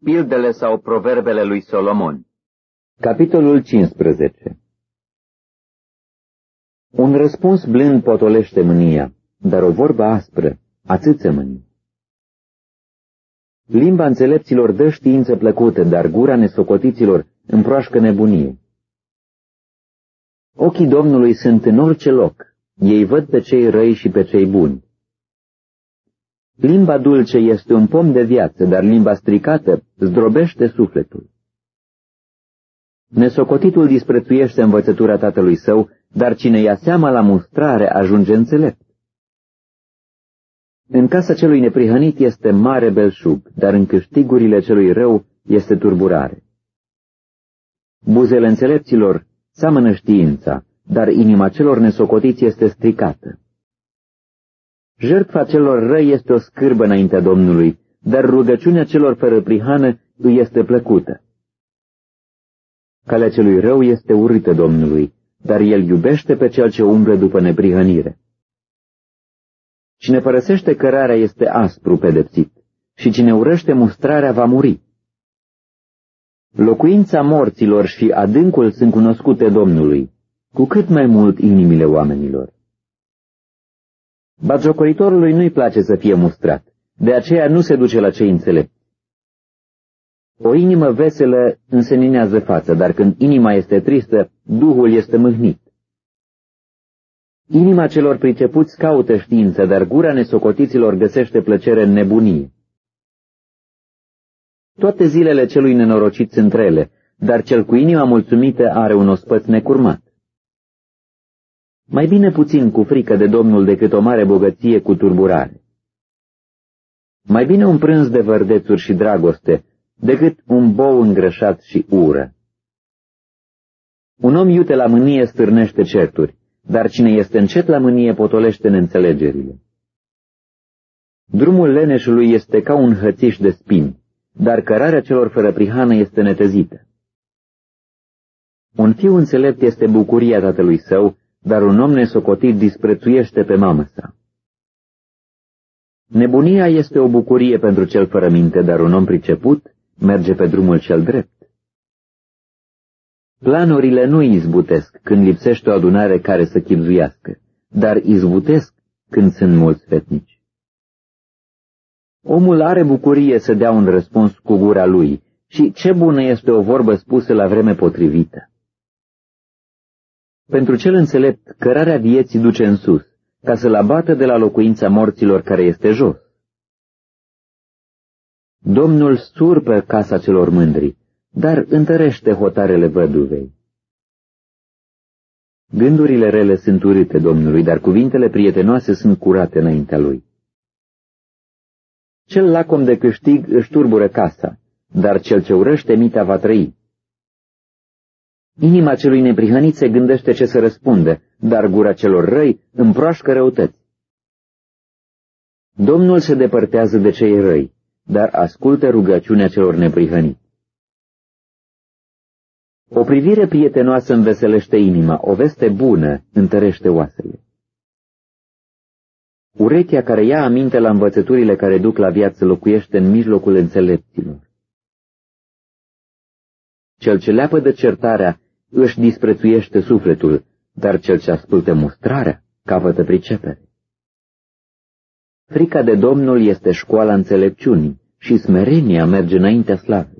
Pildele sau proverbele lui Solomon. Capitolul 15. Un răspuns blând potolește mânia, dar o vorbă aspră ațâță mânia. Limba înțelepților dă știință plăcută, dar gura nesocotiților împroașcă nebunie. Ochii Domnului sunt în orice loc, ei văd pe cei răi și pe cei buni. Limba dulce este un pom de viață, dar limba stricată zdrobește sufletul. Nesocotitul disprețuiește învățătura tatălui său, dar cine ia seama la mustrare ajunge înțelept. În casa celui neprihănit este mare belșug, dar în câștigurile celui rău este turburare. Buzele înțelepților seamănă știința, dar inima celor nesocotiți este stricată. Jertfa celor răi este o scârbă înaintea Domnului, dar rugăciunea celor fără prihană îi este plăcută. Calea celui rău este urâtă Domnului, dar el iubește pe cel ce umblă după neprihănire. Cine părăsește cărarea este aspru pedepsit, și cine urăște mustrarea va muri. Locuința morților și adâncul sunt cunoscute Domnului, cu cât mai mult inimile oamenilor. Batjocoritorului nu-i place să fie mustrat, de aceea nu se duce la cei înțelepți. O inimă veselă înseninează fața, dar când inima este tristă, duhul este mâhnit. Inima celor pricepuți caută știință, dar gura nesocotiților găsește plăcere în nebunie. Toate zilele celui nenorocit sunt rele, dar cel cu inima mulțumită are un ospăț necurmat. Mai bine puțin cu frică de Domnul decât o mare bogăție cu turburare. Mai bine un prânz de vărdețuri și dragoste decât un bou îngrășat și ură. Un om iute la mânie stârnește certuri, dar cine este încet la mânie potolește neînțelegerile. Drumul leneșului este ca un hățiș de spini, dar cărarea celor fără prihană este netezită. Un fiu înțelept este bucuria tatălui său, dar un om nesocotit disprețuiește pe mamă sa. Nebunia este o bucurie pentru cel fără minte, dar un om priceput merge pe drumul cel drept. Planurile nu izbutesc când lipsește o adunare care să chibzuiască, dar izbutesc când sunt mulți fetnici. Omul are bucurie să dea un răspuns cu gura lui și ce bună este o vorbă spusă la vreme potrivită. Pentru cel înțelept, cărarea vieții duce în sus, ca să-l abată de la locuința morților care este jos. Domnul surpă casa celor mândri, dar întărește hotarele văduvei. Gândurile rele sunt urâte Domnului, dar cuvintele prietenoase sunt curate înaintea lui. Cel lacom de câștig își turbură casa, dar cel ce urăște mita va trăi. Inima celui neprihănit se gândește ce să răspundă, dar gura celor răi împroașcă răutăți. Domnul se depărtează de cei răi, dar ascultă rugăciunea celor neprihăniți. O privire prietenoasă înveselește inima, o veste bună întărește oasele. Urechea care ia aminte la învățăturile care duc la viață locuiește în mijlocul înțelepților. Cel ce leapă de certarea își disprețuiește sufletul, dar cel ce ascultă mustrarea capătă pricepere. Frica de Domnul este școala înțelepciunii și smerenia merge înaintea slavei.